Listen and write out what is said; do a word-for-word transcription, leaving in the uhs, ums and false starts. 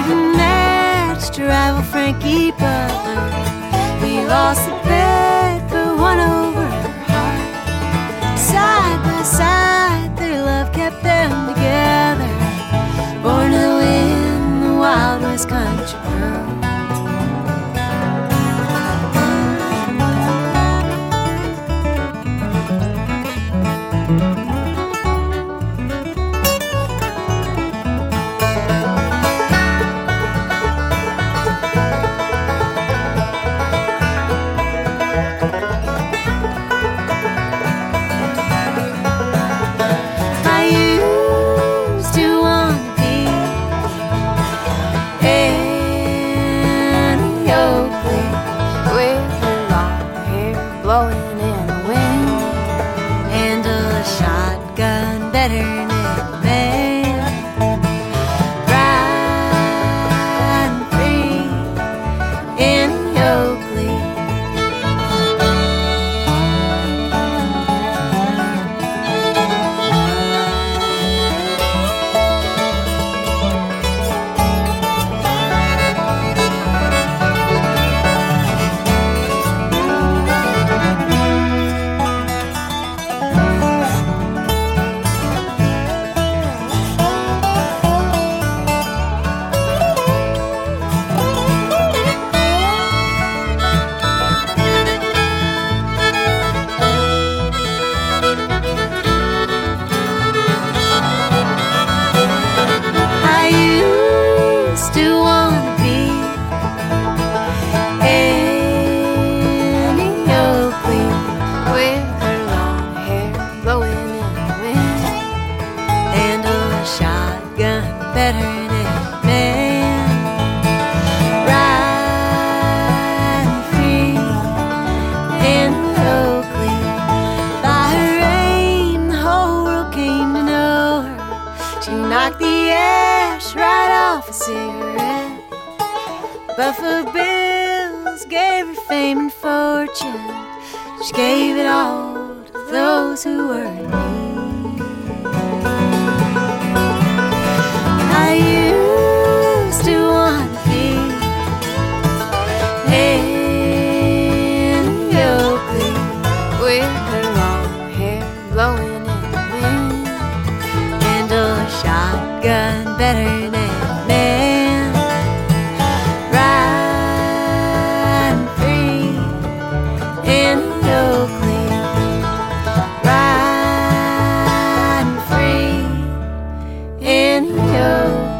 didn't match to rival Frankie Butler. He lost the bet but won over her heart. Side by side, their love kept them together. Born to the wind, the Wild West country girl. Blowing in the wind, handle a shotgun better than any man. Riding free in Oakley. Better than any man. Riding free in Oakley. By her aim, the whole world came to know her. She knocked the ash right off a cigarette. Buffalo Bills gave her fame and fortune. She gave it all to those who were in need. I used to want to be in Oakley with her long hair blowing in the wind, handle a shotgun better than any man. Riding free in Oakley. Riding free in Oakley.